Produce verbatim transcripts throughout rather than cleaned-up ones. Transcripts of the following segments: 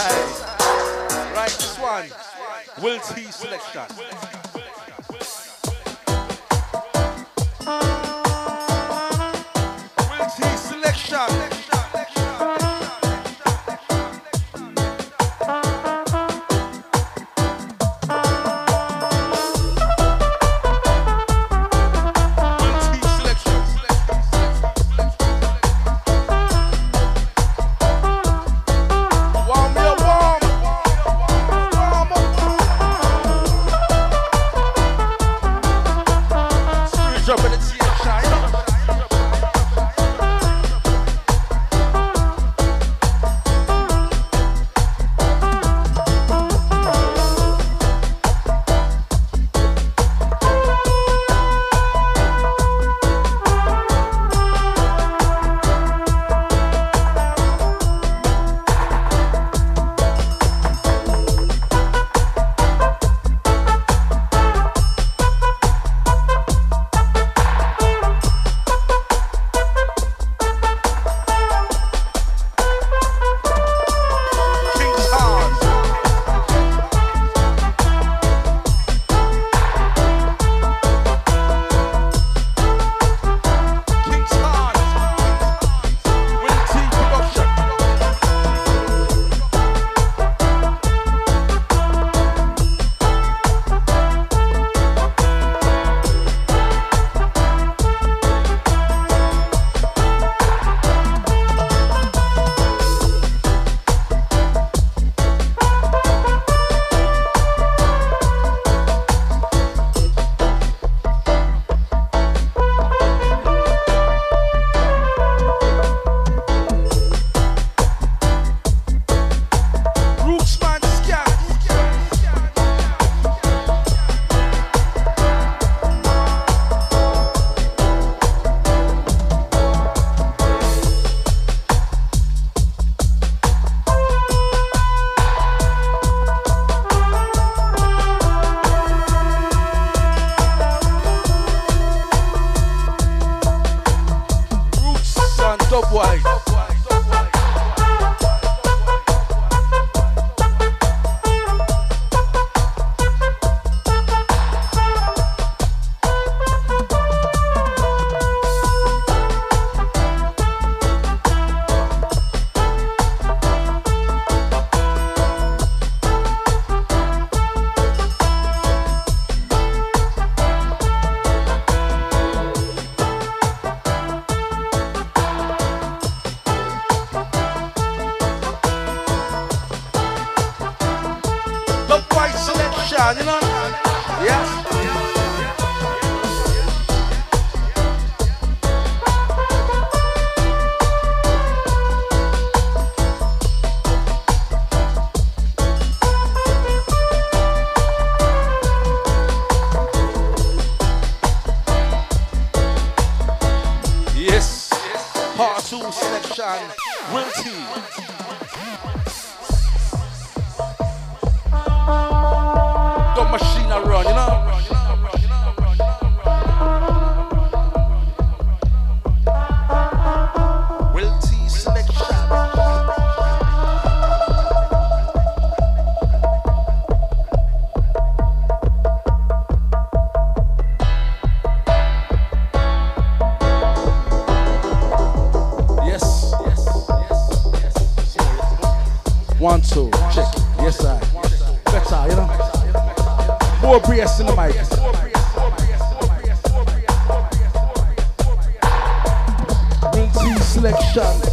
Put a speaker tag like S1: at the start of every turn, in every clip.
S1: Right, this one. Will T selection. Will T selection. You know? Yes. Yes. Part two selection. Will T. Machine a run, you know? Will T selection. Yes. One, two, check. Yes, I. Better, you know? More brace in the mic. Will T selection.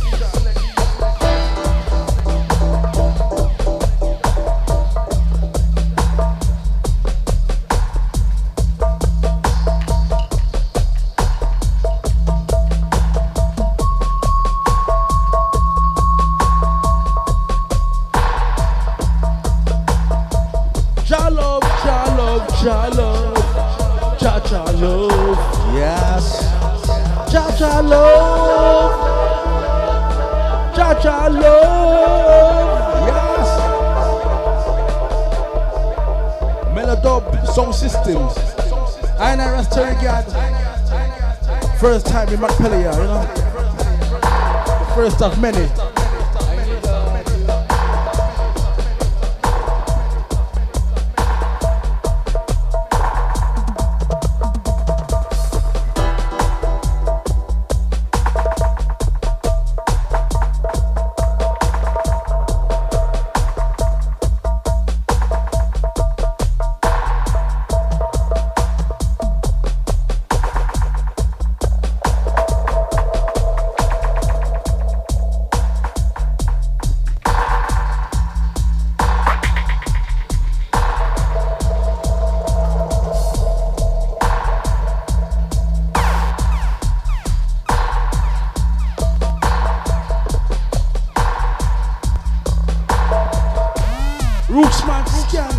S1: Ja love, ja love, ja love, ja ja love, yes. Ja ja love, ja ja love, yes. Melodub Sound Systems. I and I Rasta God. First time in Montpellier, you know. The first of many. Rootsman scan.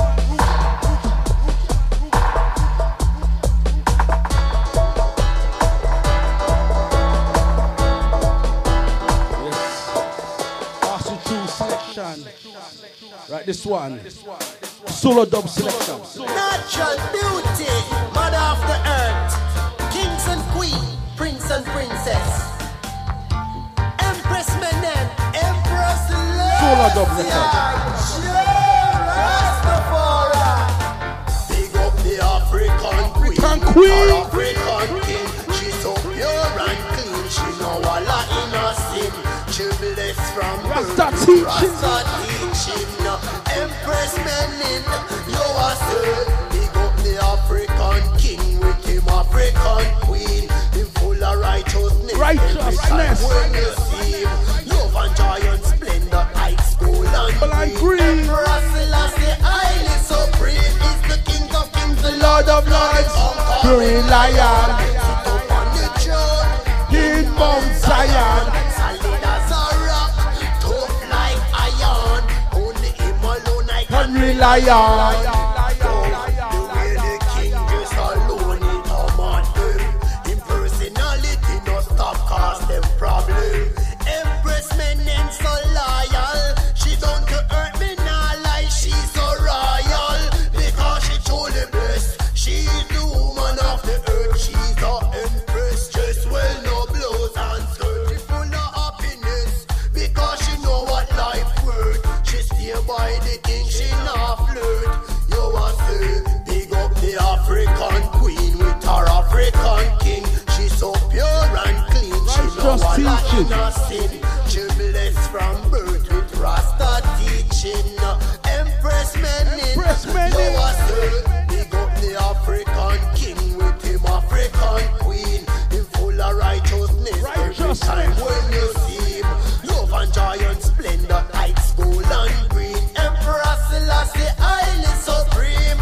S1: Right, this one. Solo dub selection.
S2: Natural beauty, mother of the earth. Kings and queen, prince and princess. Empress Menen, Empress Love.
S1: Solo dub selection.
S2: Big up the African queen.
S1: African queen.
S2: African king. She's so pure and clean. She know all her inner sin. She blessed from
S1: Rasta
S2: birth.
S1: teaching.
S2: Rasta teaching. Empress Menen, you are still. Big up the African king with him African queen. Him full of righteousness.
S1: Righteousness.
S2: When you see him, love and joy and splendor, like school and green. Emperor Selassie, highly supreme, is the king of kings, the lord of lords.
S1: Green lion.
S2: Sit up on the throne,
S1: In Mount Zion.
S2: solid as a rock, tough like iron. Only him alone I can
S1: Henry Lion.
S2: The way the king just alone in command them. Him personality no stop cause them problem. Empress Menen so loyal. She don't to hurt me now like she's so royal. Because she truly blessed. She's the woman of the earth. She's the empress. Just well no blows and skirt. She full of happiness. Because she know what life worth. She stay by the king. She not flirt. You want to big up the African queen with her African king. She's so pure and clean. She know
S1: Just
S2: what
S1: teaching.
S2: her sin. She blessed from birth with Rasta teaching. Empress Menen.
S1: Empress Menen.
S2: You want to big up the African king with him African queen. Him full of righteousness. Every
S1: Righteousness.
S2: time when you see him, love and joy and splendor, like school and green. Emperor Selassie, highly supreme.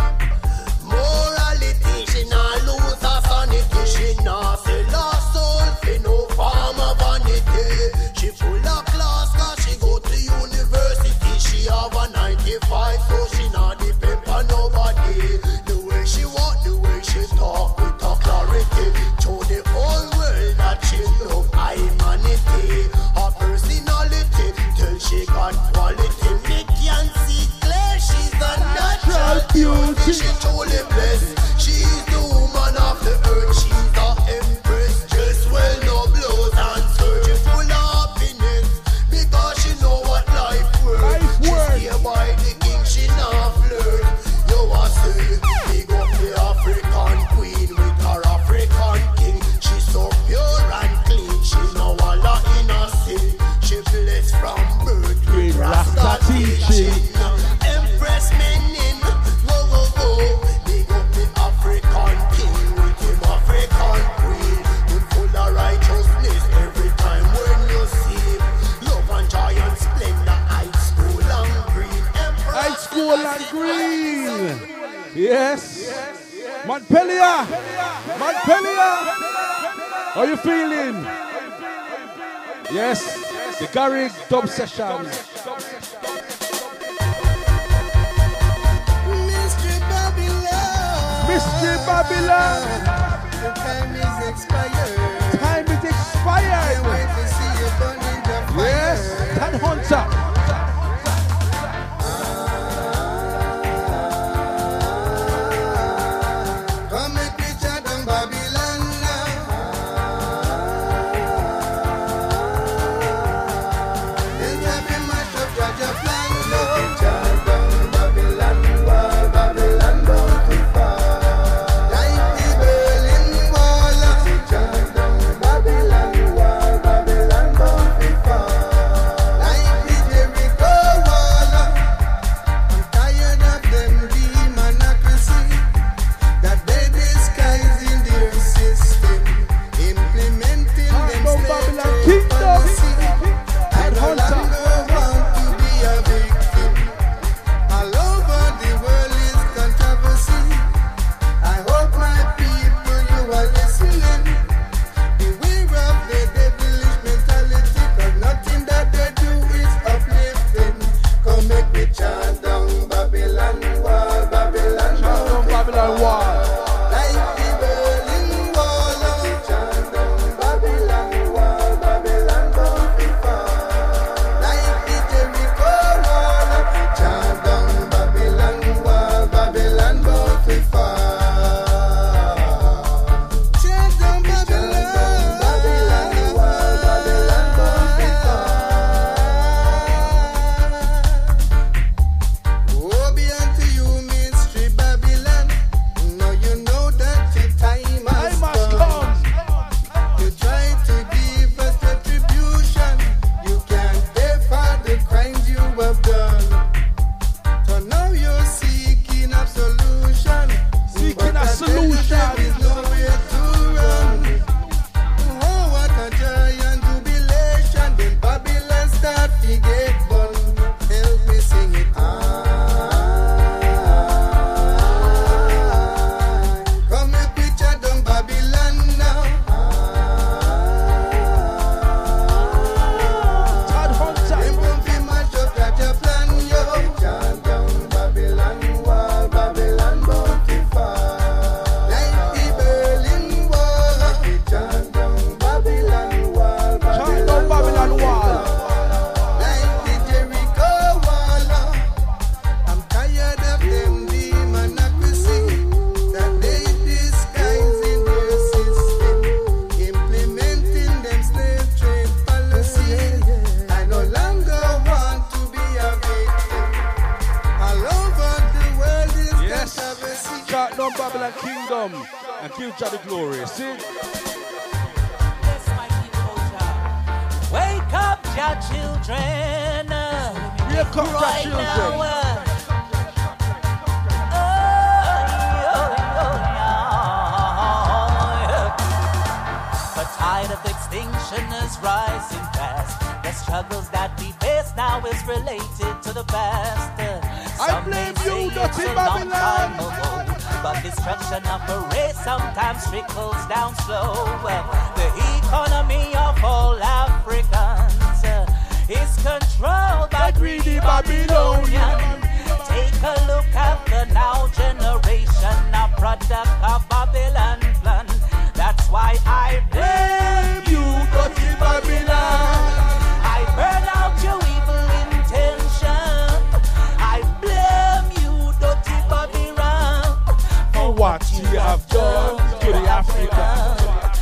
S2: Morality, she not lose her sanity. She not sell her soul for no form of vanity. She full of class cause she go to university. She have a ninety-five so she not depend on nobody. The way she walk, the way she talk with her clarity. Show the whole world that she love humanity. Her personality till she got quality. Me can see clear she's a natural beauty. She truly blessed. She's the woman of the earth. She's the empress. Just well no blows and search. She full of happiness because she know what life worth.
S1: Life
S2: She
S1: worth.
S2: stay by the king. She not flirt. You want to big up the African queen with her African king. She's so pure and clean. She know all her inner sin. She blessed from birth with
S1: Rasta
S2: Rasta
S1: teaching.
S2: teaching. Empress Menen, whoa whoa whoa. Big up the African king with him African queen. Him full of righteousness every time when you see him. Love and joy and splendor, high school and green. Empress
S1: High school and green. Yes. Montpellier. Montpellier. How you feeling? Yes. The Garrick dub session.
S2: Mystery Babylon.
S1: Mystery Babylon.
S2: The time is expired.
S1: Time is expired.
S2: Wait to see you burning the fire.
S1: Yes. Tan Hunter.
S2: Come make me chat on Babylon now. It's happy mash up Jaja plan now. Chat on Babylon wall, Babylon bound to fall. Like the Berlin Wall.
S1: on Babylon Kingdom and give Jah the glory. See?
S3: Yes, my people, Jah. Wake up, Jah children.
S1: Wake up, Jah
S3: Right
S1: children.
S3: now, uh, oh, oh, oh, the tide of extinction is rising fast. The struggles that we face now is related to the past.
S1: I
S3: Some
S1: blame
S3: may
S1: you,
S3: say
S1: dirty
S3: it's a long
S1: Babylon.
S3: time ago, but destruction of a race sometimes trickles down slow. The economy of all Africans is controlled by greedy Babylonians. Take a look at the now generation, a product of Babylon plan. That's why I blame you, dirty Babylon. I burn out your evil intention. I blame you, dirty Babylon,
S1: For what you have done to the Africans.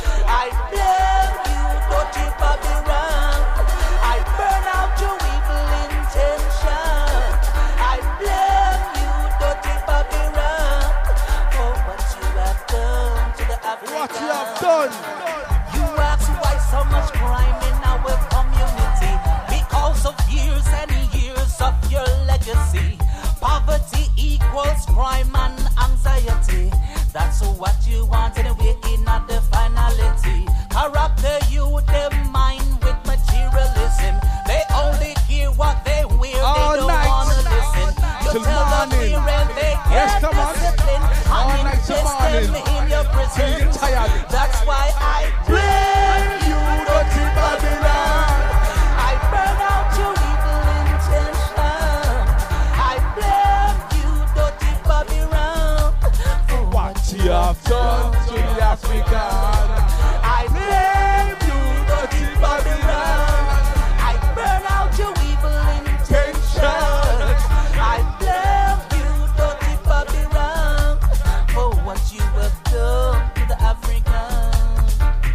S3: I blame you, dirty Babylon. I burn out your evil intention. I blame you, dirty Babylon, for what you have done to the Africans.
S1: What you have done.
S3: You ask why so much crime in our community? Because of years and years of your legacy. Poverty equals crime and anxiety. That's what you want anyway in at the finality. Corrupt the youth, their mind with materialism. They only hear what they wear,
S1: All
S3: they don't
S1: night.
S3: wanna listen. You
S1: Till
S3: tell them
S1: morning.
S3: parents they
S1: Yes,
S3: can't
S1: come on.
S3: discipline.
S1: All
S3: And
S1: night till
S3: invest
S1: morning.
S3: them in your
S1: Till
S3: prison.
S1: you get tired.
S3: That's why I blame you, dirty Babylon. I burn out your evil intention. I blame you, dirty Babylon, for
S1: What you have done to the African.
S3: I blame you, dirty Babylon. I burn out your evil intention. I blame you, dirty Babylon, for what you have done to the Africans.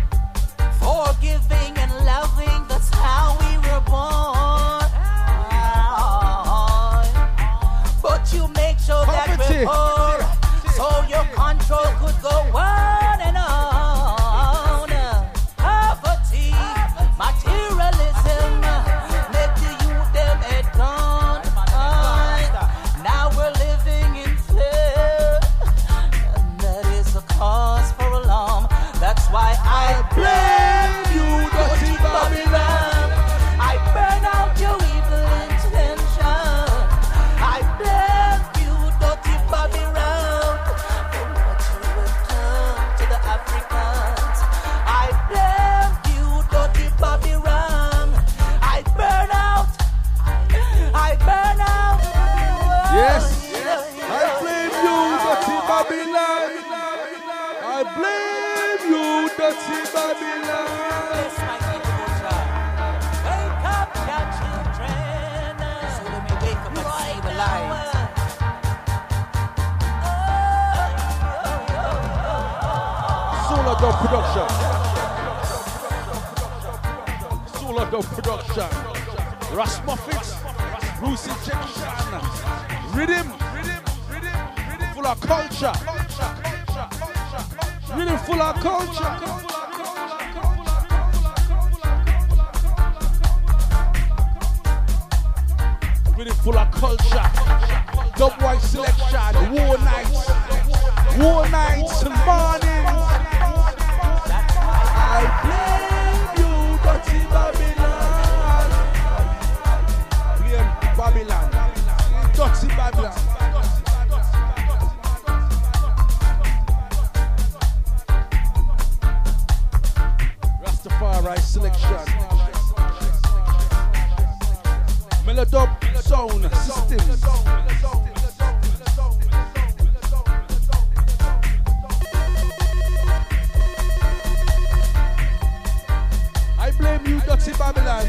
S3: Forgiving and loving, that's how we were born. But you make sure that
S1: Poverty.
S3: we're poor, so your control could go on and on. Poverty, materialism, make the youth them head gone. Now we're living in fear, and that is a cause for alarm. That's why I blame you, dirty Babylon. I burn out your evil intention. I blame you, dirty Babylon, for what you have done to the Africans. I blame you, dirty Babylon. I burn out. I burn out.
S1: Yes. I blame you, dirty Babylon. I blame you, dirty Babylon.
S3: Yes, my people, Jah. Wake up, Jah children. So let me wake up and see the light.
S1: Solar Dub Production. Solar Dub Production. Russ Muffets. Bruce Injection. Rhythm. Full of culture. Rhythm full of culture. Rhythm full of culture. Dub white selection. War nights. War nights and mornings. I blame you, dirty Babylon. Blame Babylon. Dirty Babylon. Rastafari selection. Melodub sound systems. I blame you, dirty Babylon.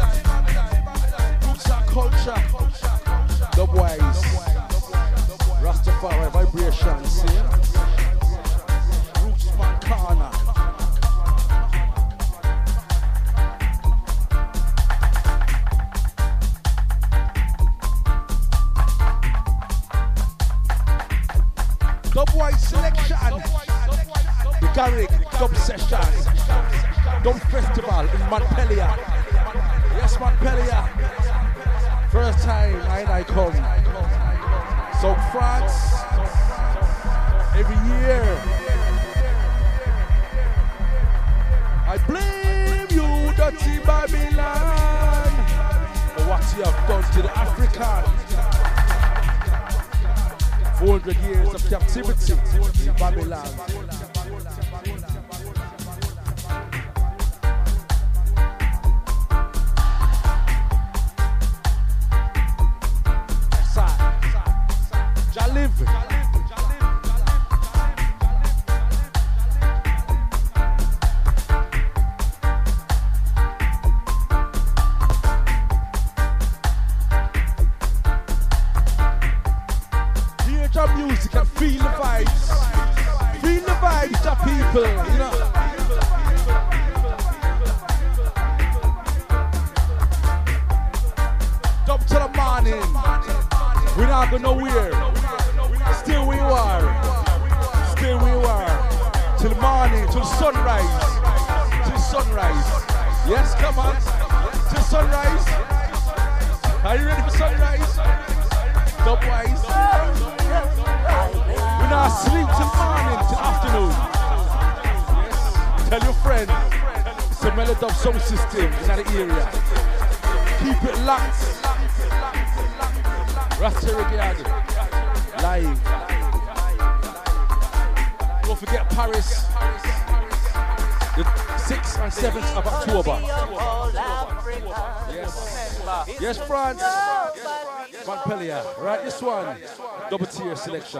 S1: Roots and culture. Dubwise. Rastafari vibration, see? Roots man corner. Dub White Selection. The Garrick Dub Session. Dub Festival in Montpellier. Yes, Montpellier. First time I and I come. South France. Every year. I blame you, dirty Babylon, for what you have done to the African. four hundred years of captivity in Babylon. Jah live. Hear your music and feel the vibes. Feel the vibes, the people, you know. Up to the morning. We're not going nowhere. Stay where you are. Stay where you are. Till the morning, till the sunrise. Till the sunrise. Yes, come on. Till sunrise. Are you ready for sunrise? Dubwise. We're not sleep till morning, till afternoon. Yes. Tell your friend. It's a Melodub Sound System in that area. Keep it locked. Rasta Reggae live. Don't forget Paris, the sixth and seventh of October. Yes, yes, France, Montpellier. Right, this one, double tier selection.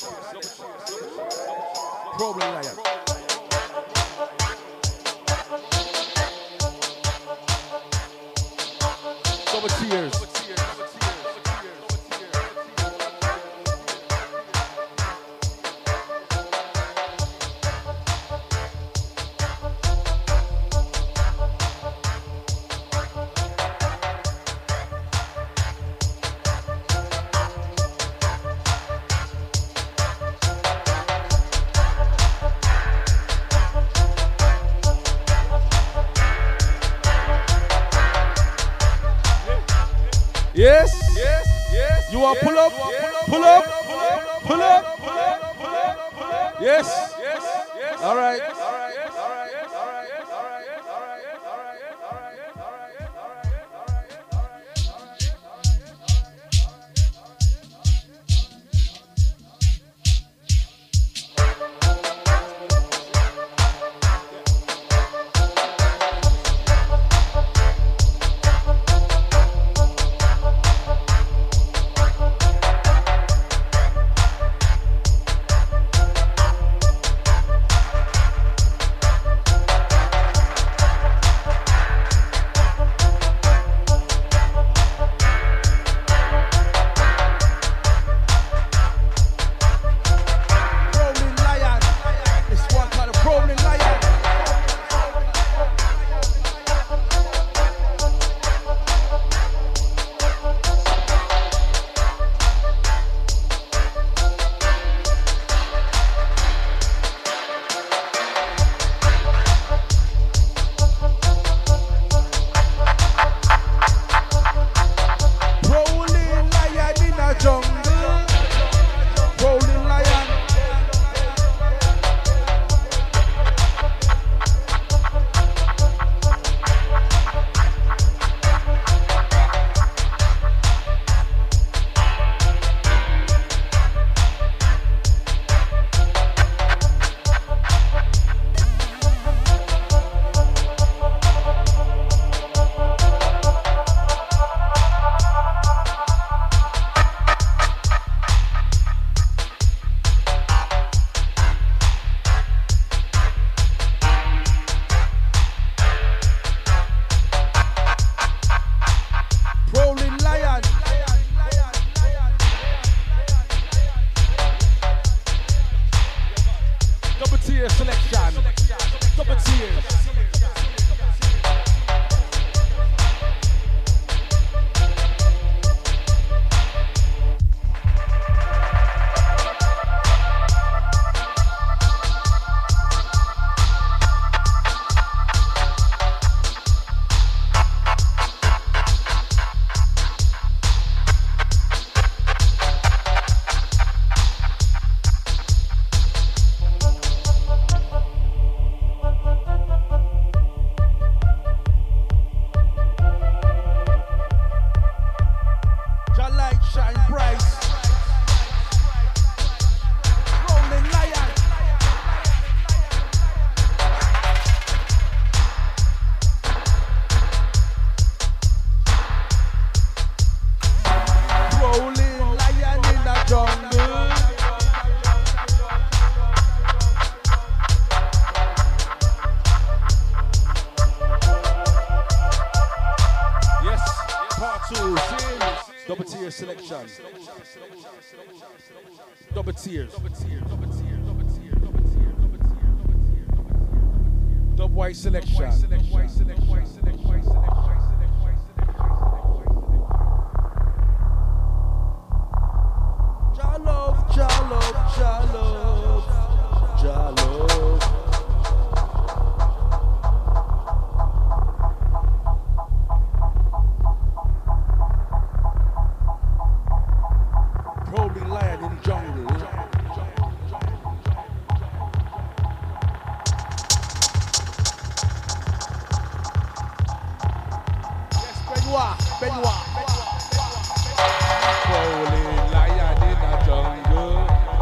S1: Problem Lion. Double tiers. Yes, yes, yes. You want pull up, pull up, pull up, pull up. Yes, yes, yes. All right, all right, all right, all right, all right, all right, all right, all right, all right, Double tears. Dub white selection. Jah love, Jah love, Jah love, Jah love. Probably lion in the jungle. Yes, Benoit, Benoit. Probably lion in the jungle.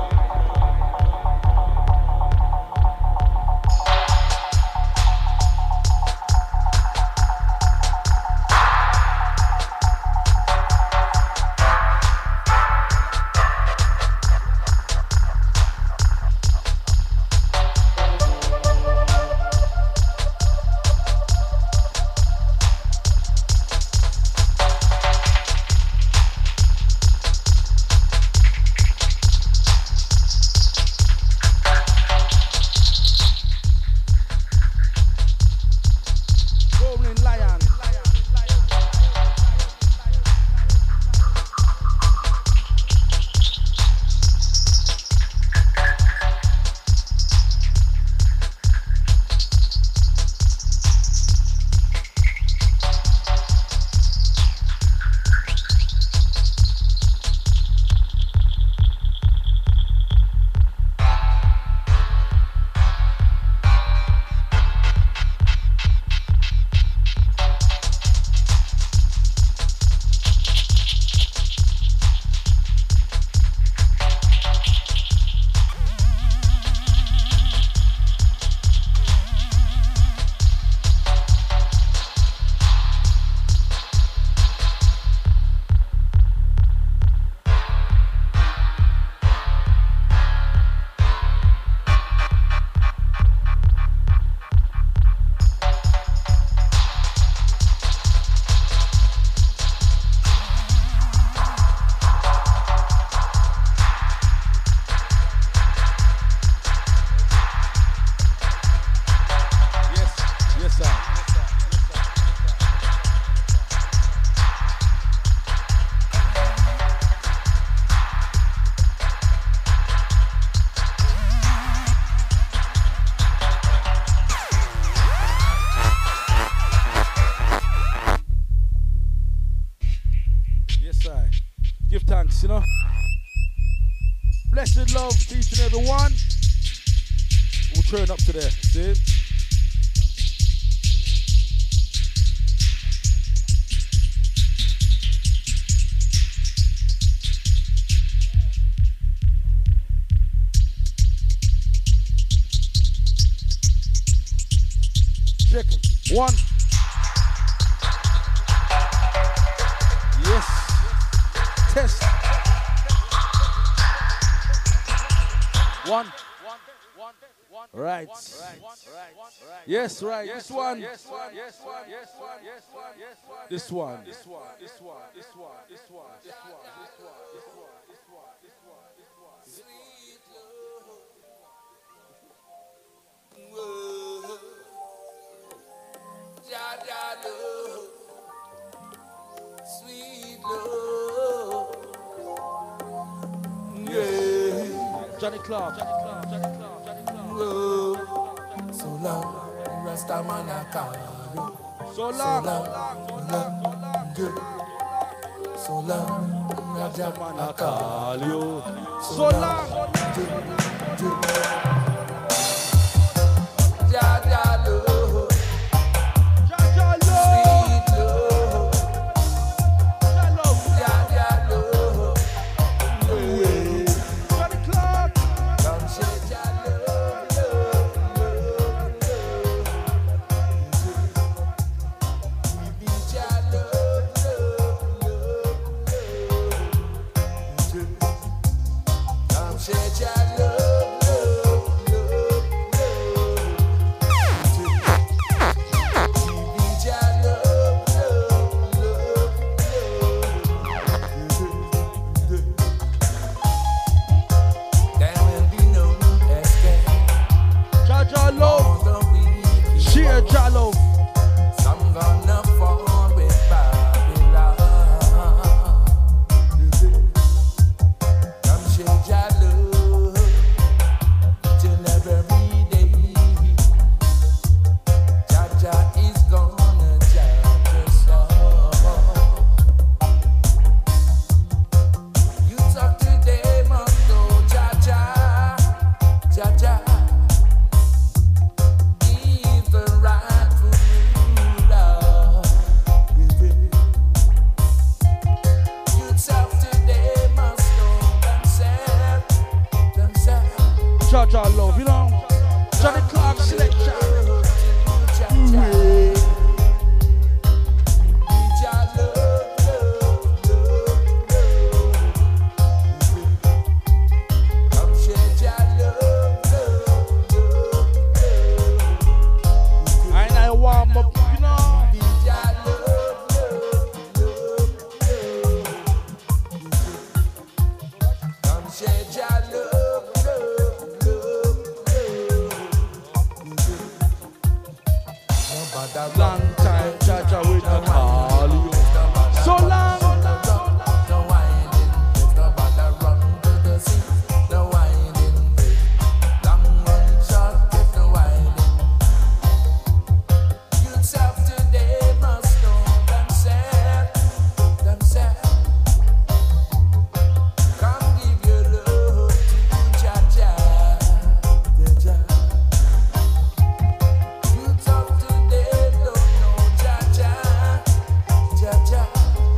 S1: Give thanks, you know. Blessed love to each and every one. We'll turn up to there. See? Check. One. Yes. Test. One. Right. Yes, right. This one. This one. This one. This one. This one. This one. This one. This one. This one. This one. This one.
S4: Sweet love, yeah.
S1: Johnny Clark. Johnny Clark. Johnny Clark. Johnny Clark.
S4: Love. So long, Rasta man I call you.
S1: So long.
S4: So long, yeah. So long, Rasta man I call you.
S1: So long.
S4: Ja ja love.
S1: Cha love, you know. Johnny Clark selection. Yeah. Long time, Jaja with a call you. So long.
S4: No whining, there's no bother run to the sea. No whining, long run short, there's no whining. Youths of today must know themselves, themselves. Come give your love to Jaja, Jaja. Youths of today don't know Jaja, Jaja.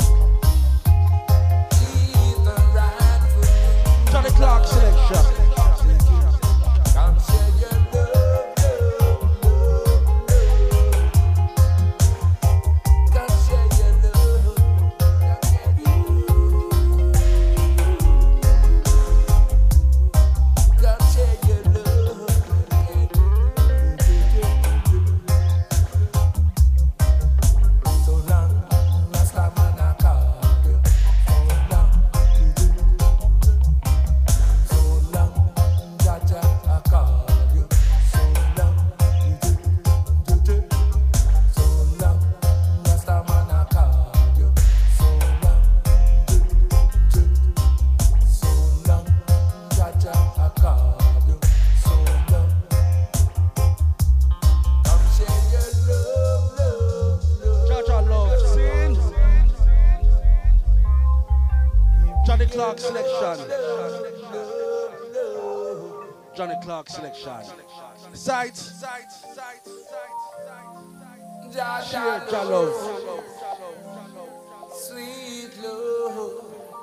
S4: He's the rightful
S1: Johnny Clark selection.
S4: come share your love, love, love, love. Come share your love. Come share your love. So long, Rasta man I call you. So long. So long, Jaja I call you. So long, so long, Rasta man I call you. So long, so long, Jaja I call you. So long, come share your love, love, love.
S1: Jaja love, sing. Johnny Clark selection. Johnny Clark selection. Sight. Cheer, Jah love.
S4: Sweet love.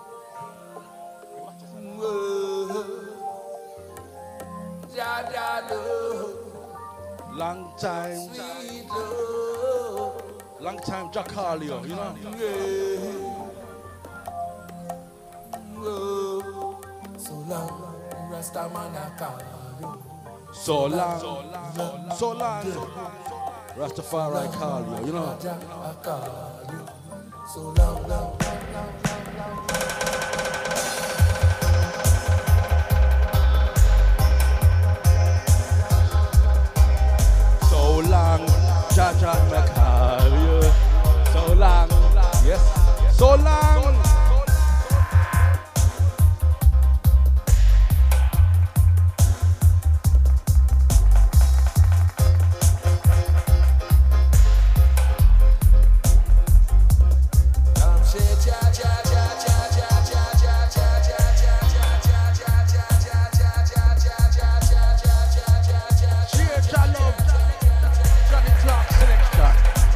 S4: Whoa. Jaja love.
S1: Long time,
S4: Sweet love.
S1: long time Jah call you, you know.
S4: Whoa. So long, Rasta man I call you.
S1: So long, so long. Rastafari call you, you know.
S4: Jaja I call you. So long, long,
S1: So long, Jaja me call you. So long, yes. So long.
S4: come share Jaja, Jaja, Jaja, Jaja, Jaja, Jaja, Jaja, Jaja, Jaja.
S1: Cheer, Jah love. Johnny Clark selection.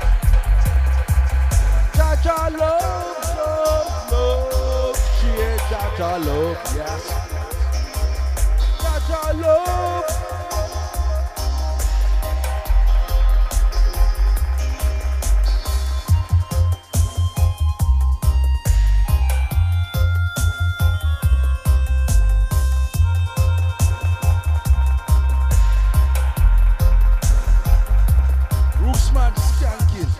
S1: Jaja love, love, love. Cheer, Jaja love, yes. Jaja love. Rootsman skanking.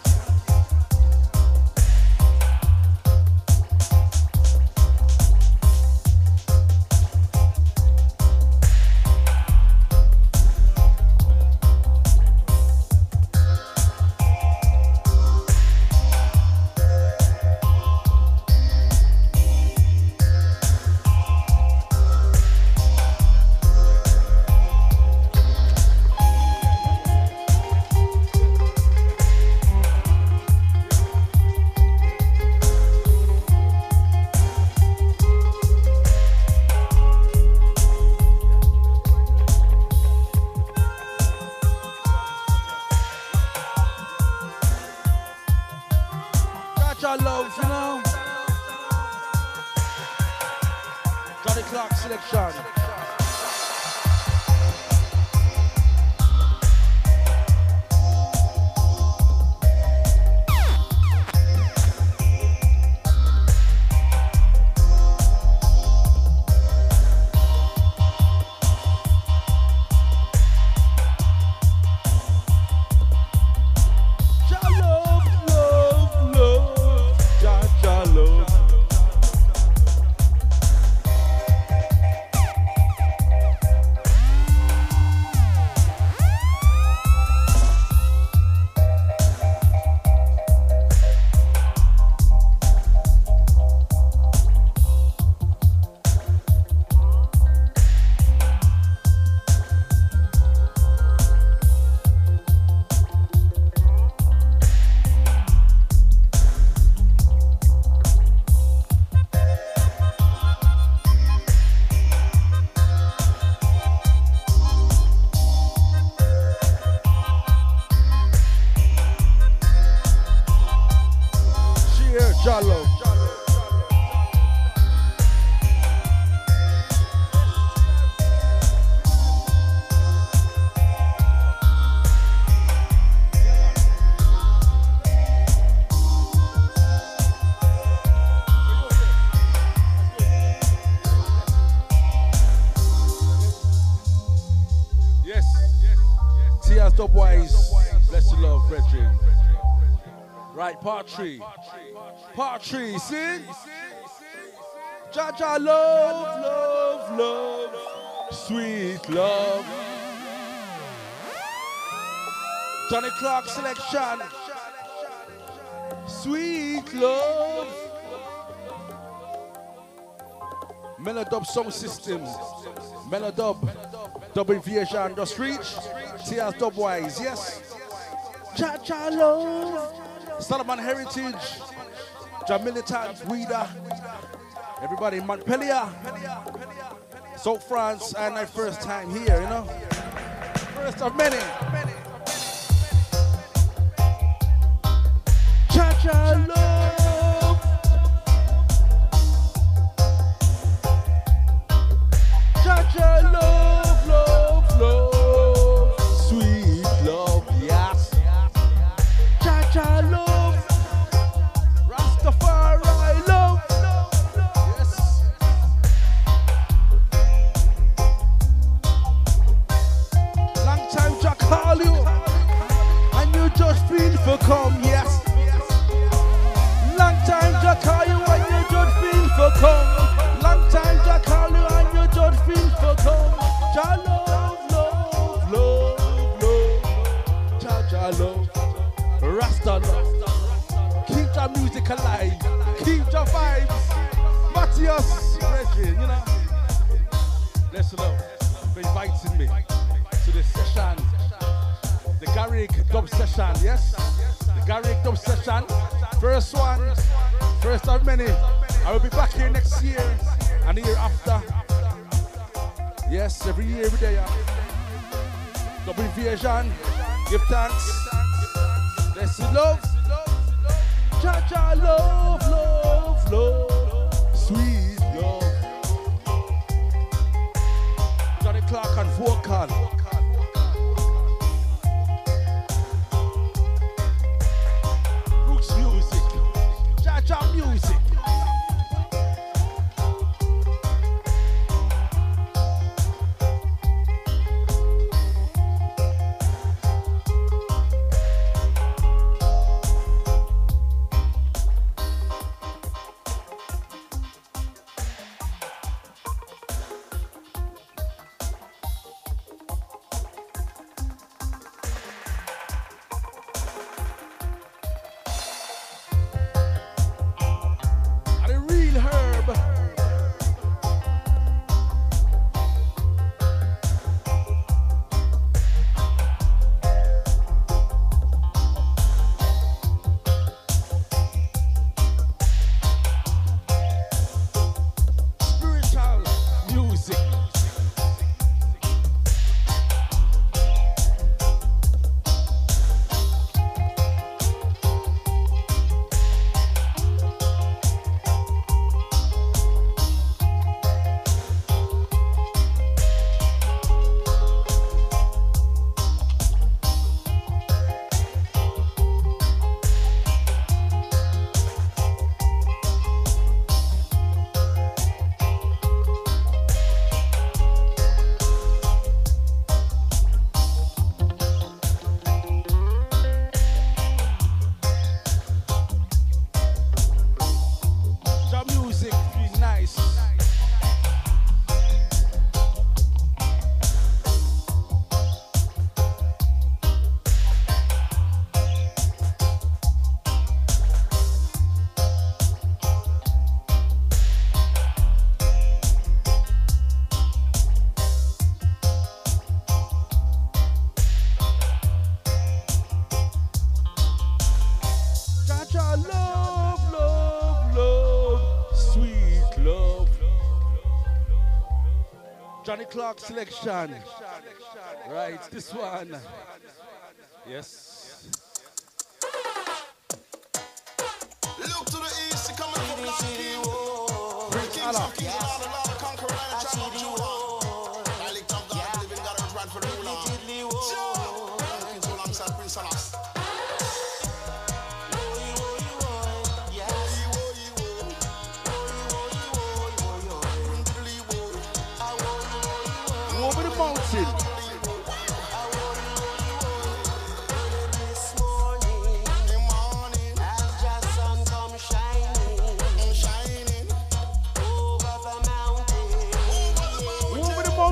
S1: Jaja love, you know. Johnny Clark selection. Dubwise. Bless you, love, brethren. Right, part three. Part three, see? Jaja, love, love, love. Sweet love. Johnny Clark selection. Sweet love. Melodub Sound System. Melodub. Double Viajan just reach. T S Dubwise, yes. Jaja love. Solomon Heritage. Jamilitant, Weeder. Everybody in Montpellier. South France, and my first time here, you know. First of many. Jaja love. Jaja love, love, love. Sweet love, yes. Jaja love. Rastafari love. Yes. Long time Jack call you, and you just feel for come, yes. Long time Jack call you and you just feel for come. Long time Jack call you and you just feel for come. Ja love, love, love, love. Ja ja love. Rasta love. Keep your music alive. Keep your vibes. Matthias, brethren, you know. Bless the love for inviting me to this session. The Garrick dub session, yes? The Garrick dub session. First one, first of many. I will be back here next year and the year after. Yes, every year, every day. Double Viajan, give thanks. Bless you, love. Jaja, love, love, love. Sweet love. Johnny Clark and vocal. Music, Jaja music. Johnny Clark selection. Right, this one. Yes.
S5: Look to the east, coming from the city.
S1: Prince Allah. Over the mountain.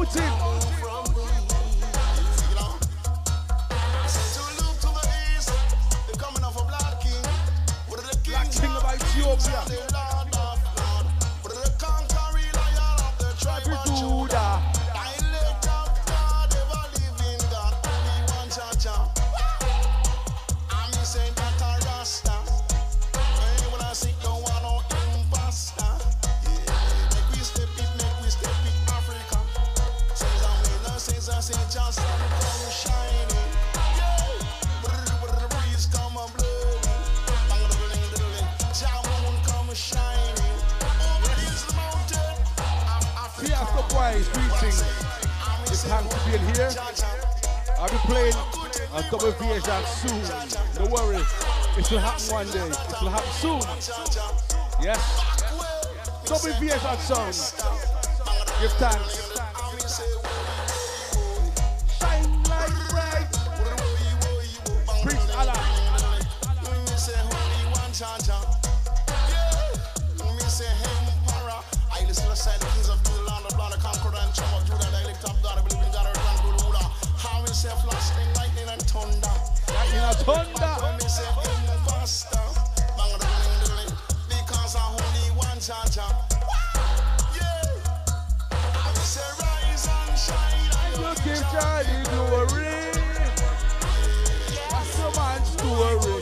S1: saluting. Black King of Ethiopia. Tribe Judah.
S5: Just come shining, yeah. The breeze come a blowing, Jah moon come shining over this mountain.
S1: Fiasco Boys, greetings. It's time to be in here. I'll be playing a double version soon. Don't worry, it will happen one day. It will happen soon. Yes. Double version song. Give thanks. Preach Allah. I listen to the kings of the land of blood, conquer and chum of Judah, dialect of God, I believe in God, and good Buddha. How we say flashing lightning and thunder. Lightning and thunder.
S5: When we say imposter, because I'm only one charger. Yeah. I say rise and shine.
S1: You give Jah the glory. That's the man's story.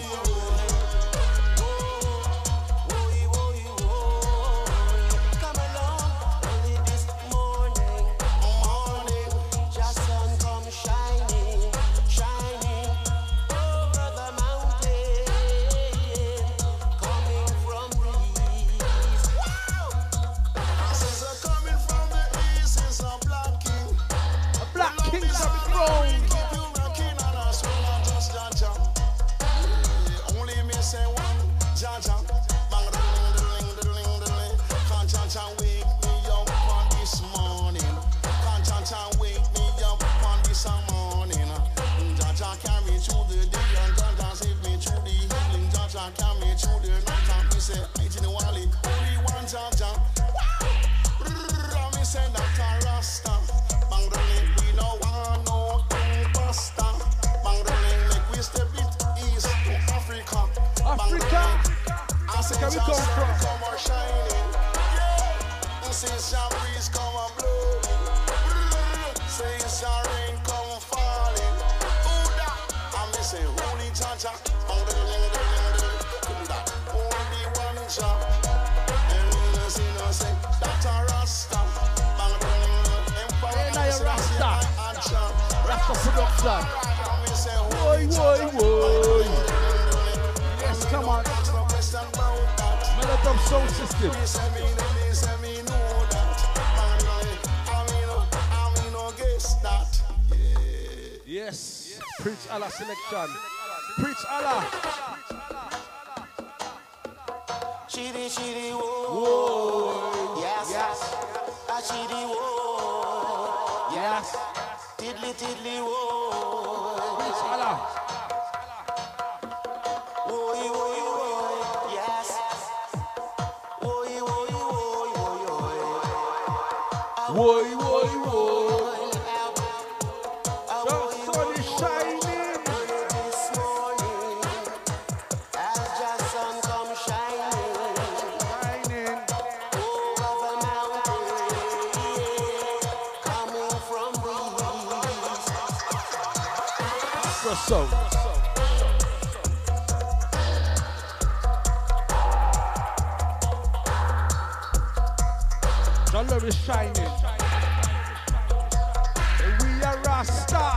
S1: Boy, boy, boy. Yes, come on. Melodub Sound System. Yes. Preach Allah selection. Preach Allah.
S2: Chidi, chidi, whoa.
S1: Whoa.
S2: Yes.
S1: Yes.
S2: A chidi, whoa.
S1: Yes.
S2: Tiddly, tiddly, whoa.
S1: Preach Allah.
S2: Woy, woy, woy. Yes. Woy, woy, woy, woy, woy.
S1: Woy, woy, woy.
S2: The
S1: sun is shining.
S2: This morning, as the sun come shining,
S1: Shining.
S2: over the mountain, coming from breeze.
S1: For so. Your love is shining. And we are Rasta.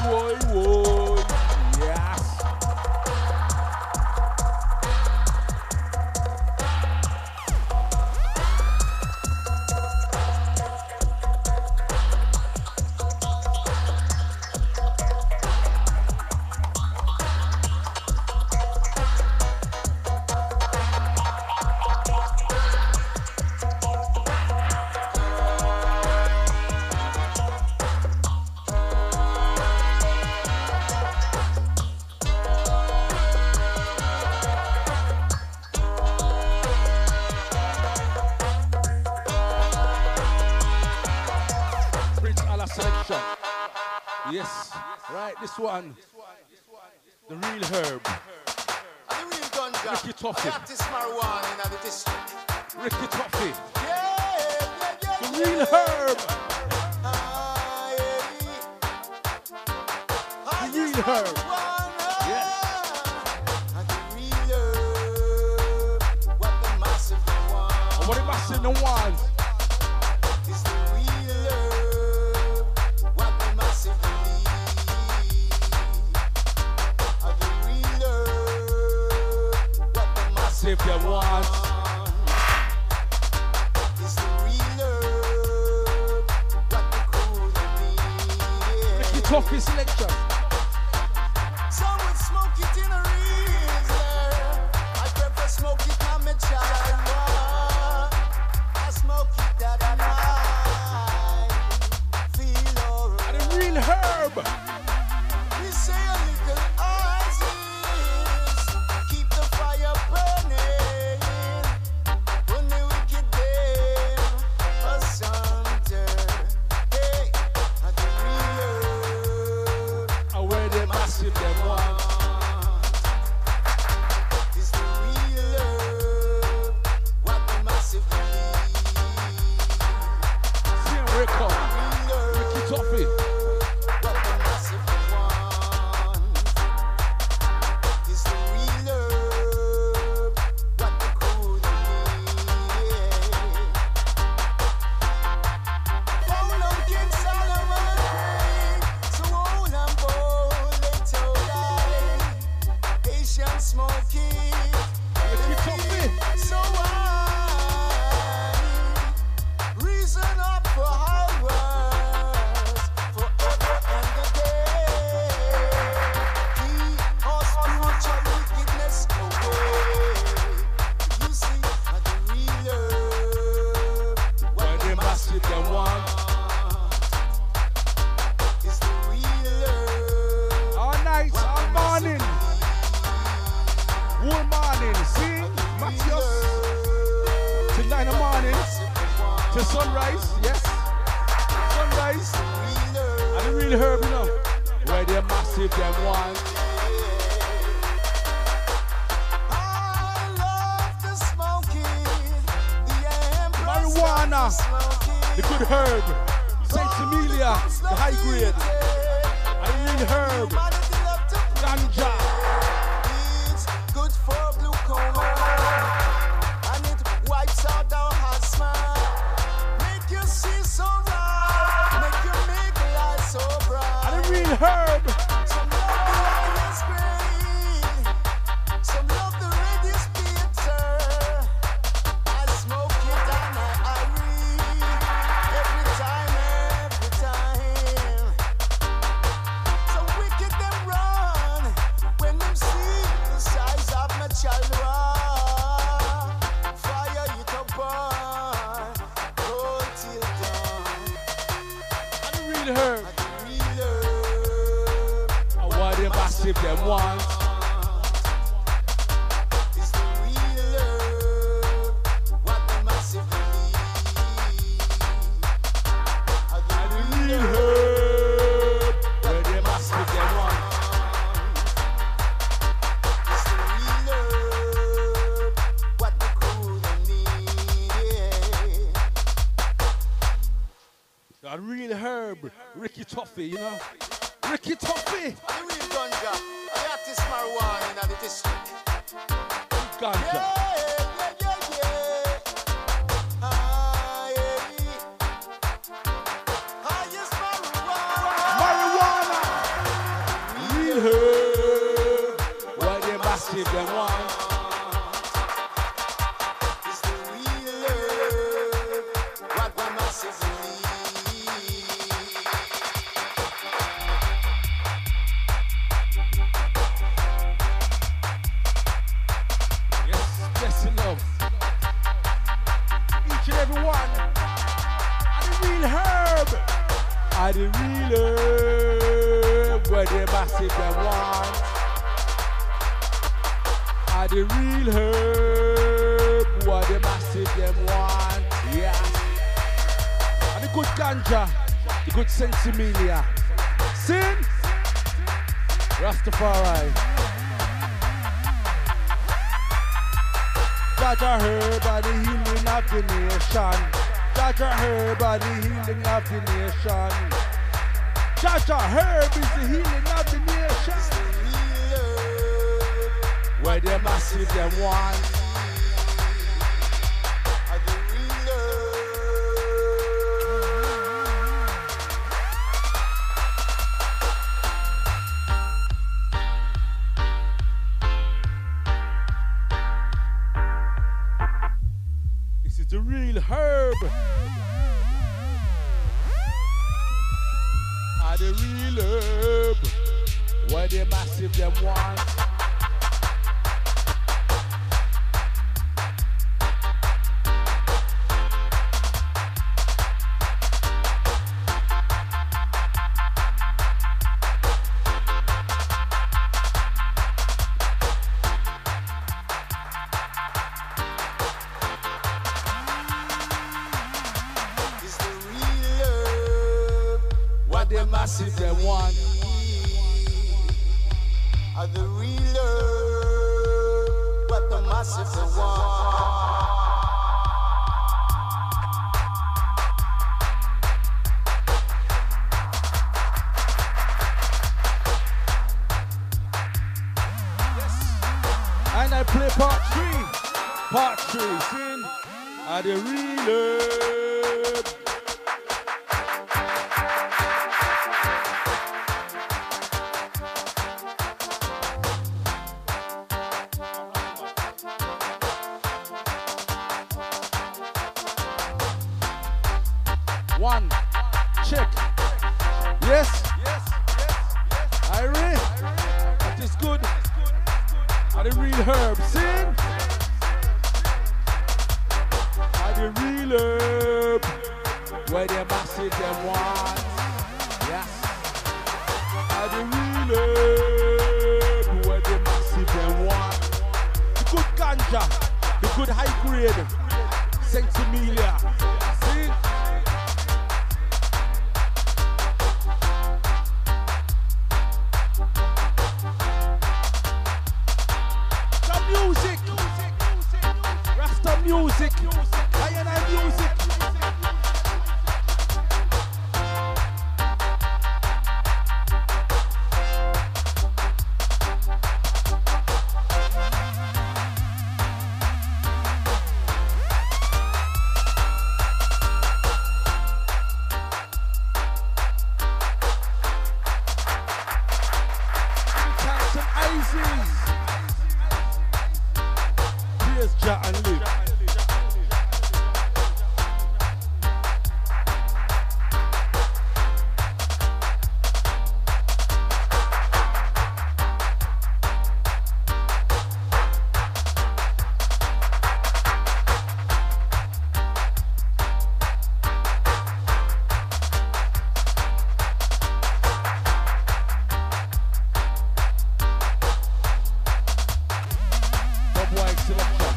S1: Whoa, whoa. Yes. Selection. Yes. Right, this one. The real herb.
S2: And the real ganja.
S1: Ricky Toffee.
S2: I got this marijuana in the district.
S1: Ricky Toffee.
S2: Yeah, yeah, yeah,
S1: The
S2: yeah.
S1: real herb.
S2: Ah, yeah. Ah,
S1: The real
S2: yes,
S1: herb.
S2: marijuana.
S1: Yeah.
S2: And the real herb. What the massive want.
S1: And what the massive no want.
S2: It's the real herb. What the massive need. And the real herb. What the massive
S1: Massive they want.
S2: It's the real herb. What the cool need.
S1: Ricky Toffee selection.
S2: Some would smoke it in a reason. I prefer smoke it on my child. I smoke it at night. Feel alright.
S1: And the real herb.
S2: We say a little Isis. Keep the fire burning. When the wicked day asunder. Hey, and the real herb.
S1: And where the massive they want.
S2: It's the real herb, what the massive need.
S1: See where it come.
S2: Real herb,
S1: Ricky Toffee.
S2: what the massive want. It's the real herb, what the cool need. Hold on, King Solomon prayed, so hold on, bold, they told I. Asian smoking.
S1: Ricky Toffee.
S2: So I reason up for hours, forever and a day. Keep our spiritual wickedness away. You see, at the real herb,
S1: Where the massive they want.
S2: is the real herb.
S1: All night, all morning. Whole morning. See? Matthias. Till nine in the morning. Till sunrise. Yes. Sunrise. And the real herb, you know. Where the massive they want.
S2: I love to smoke it. The empress
S1: Marijuana.
S2: loves to smoke it.
S1: The good herb. Saint Amelia. The high grade. And the real herb.
S2: Humanity love to
S1: Ganja.
S2: It's good for glaucoma, and it wipes out our asthma. Make you see so right, make you make life so bright.
S1: And the real herb.
S2: Some love the highest grade, some love the reddest bitter. I smoke it and I, I read every time, every time. So wicked them run when them see the size of my child. Fire it up, burn, go till dawn.
S1: And the real herb.
S2: And the real herb.
S1: And what the massive they want.
S2: It's the real herb, what the massive need. And the
S1: And the
S2: real
S1: real
S2: herb,
S1: herb. Where the massive they want.
S2: it's the real herb, what the cool need.
S1: A real herb. Ricky Toffee, you know. Ricky Toffee.
S2: And the real ganja, the hottest marijuana in the district.
S1: Ganja.
S2: Yeah, yeah, yeah, yeah. Ah, yeah. Ah, yes, marijuana.
S1: Marijuana. are the real herb, where the massive them want. Are the real herb, what the massive them want. Yeah. And the good ganja, the good sensimilia. Sin, Rastafari. Jaja herb and the healing of the nation. Jaja herb and the healing of the nation. Jaja herb is the healing of the nation. Where the massive them want. This is the real herb. Are the real herb. Where the massive them want. Massive they want.
S2: Are the real herb, what the massive they want.
S1: Yes. And I play part three. Part three. Sin. Are the real herb. One, check. Yes, yes, yes, yes. Irie, that is good. Are the real herb, sin? Are the real herb, where the massive them want. Yes. Are the real herb, where the massive them want. The good ganja, the good high grade, Sensimilia. See? Music, Rasta music, Lion and music. Some ices. Here's Ja and Luke. Bob White selection.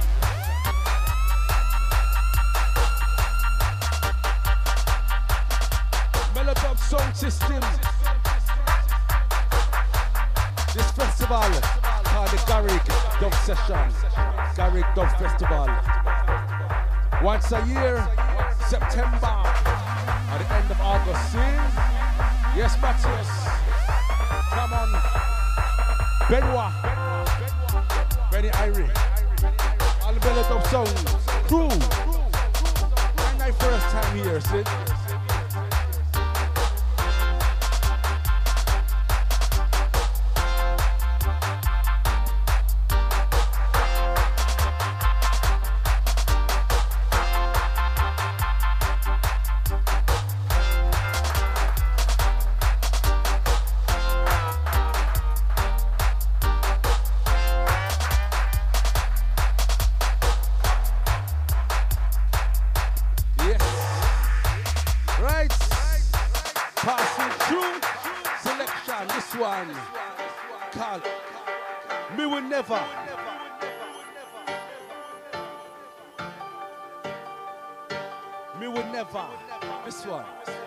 S1: Melodub Sound System. This festival called the Garrick Dub Session. Garrick Dub Festival. Once a year, September, at the end of August. See? Yes, Matthias. Come on. Benoit. Benny Irie. All the Melodub Sound crew. And my first time here, see? True selection, this one. Called Me Will Never. Me Will Never. This one.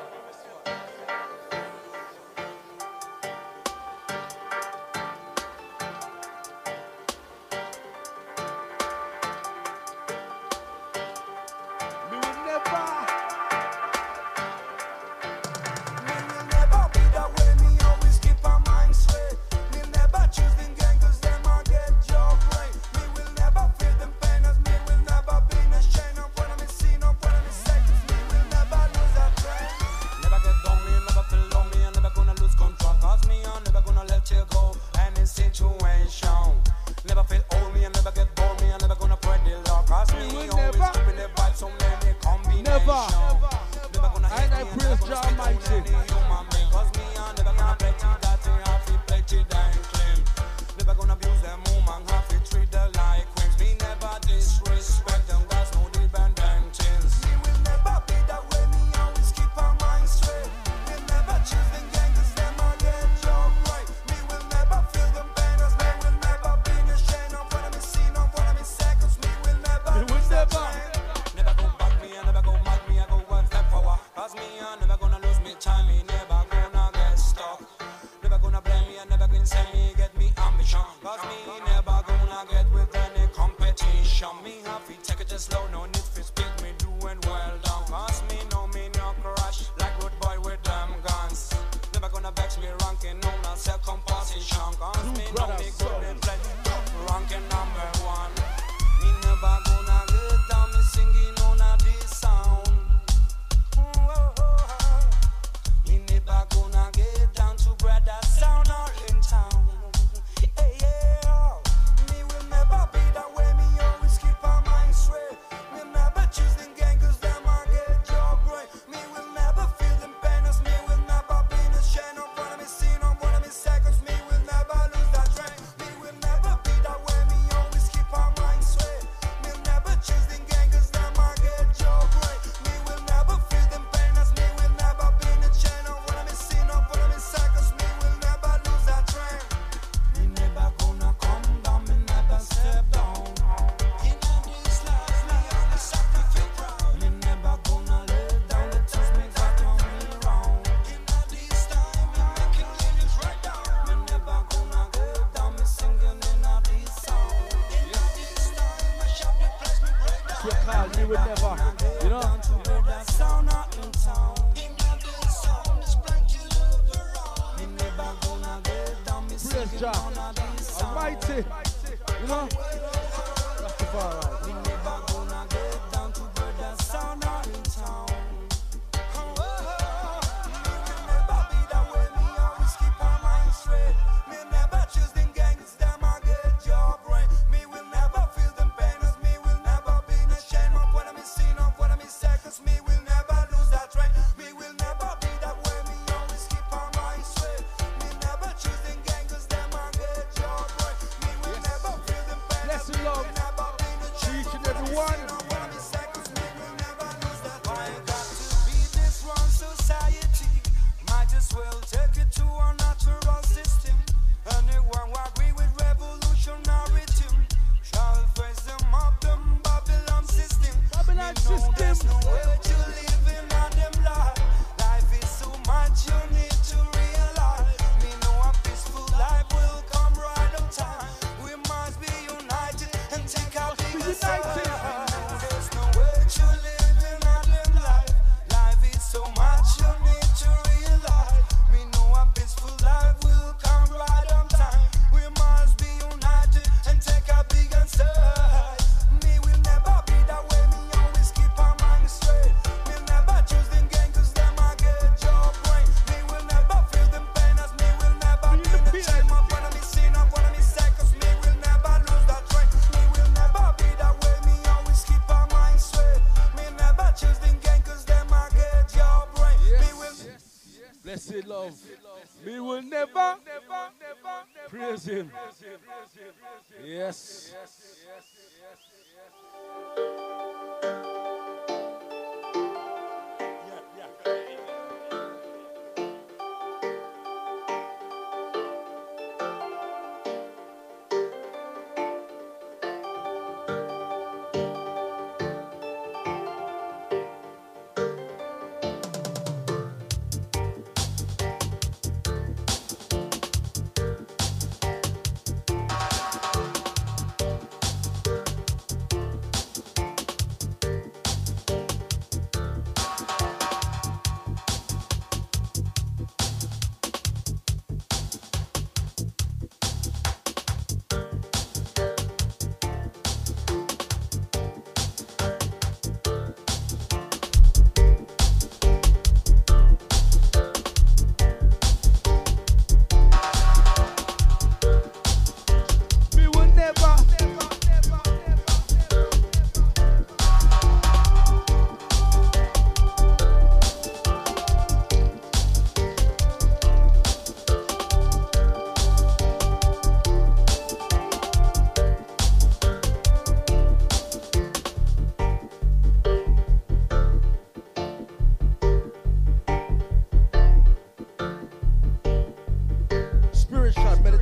S1: Praise him. Yes.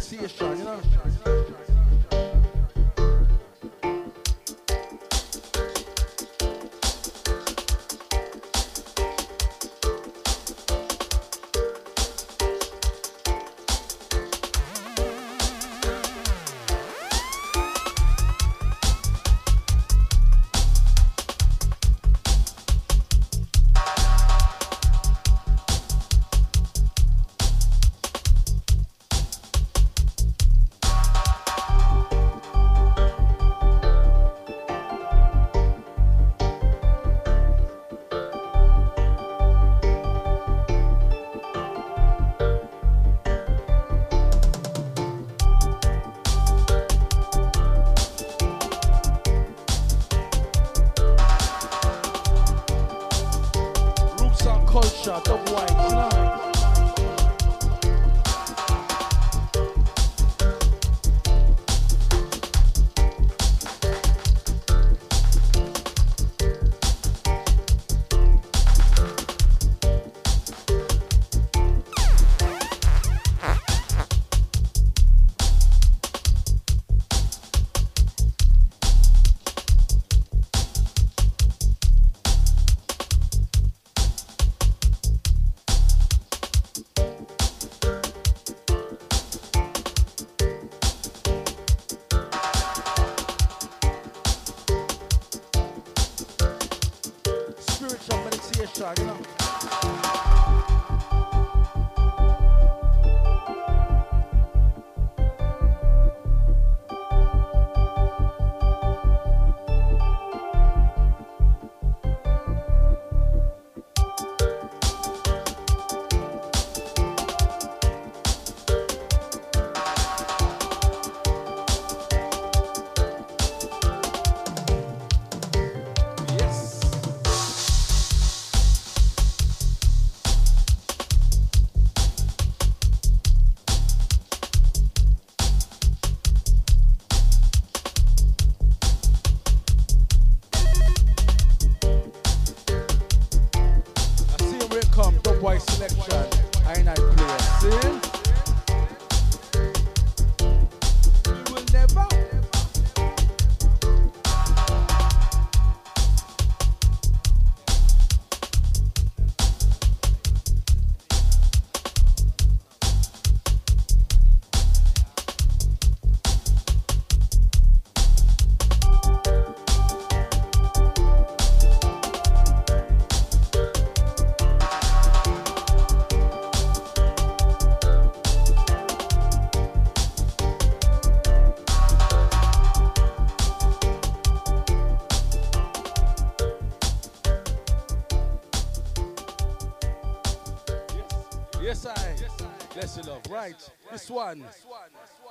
S1: meditation, you know. Culture, dub white, you know. Spiritual meditation, you know. Come, dub white selection, I night player. See? We will never. Yes, I. Bless you, love. Right. This one.